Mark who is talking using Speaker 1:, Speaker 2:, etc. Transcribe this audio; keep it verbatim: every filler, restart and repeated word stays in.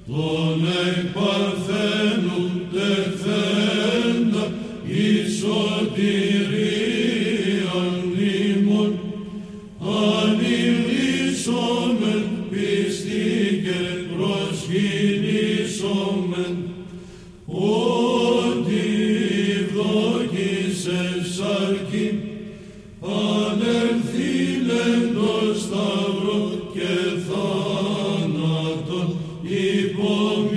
Speaker 1: τον εκ Παρθένου τεθέντα εις σωτηρίαν ημών, ανηλύσομεν πιστή και προσκυνήσομεν, ότι ευδόκησες σαρκή ανελθήνεν το σταυρό και θάνατον υπομείνει.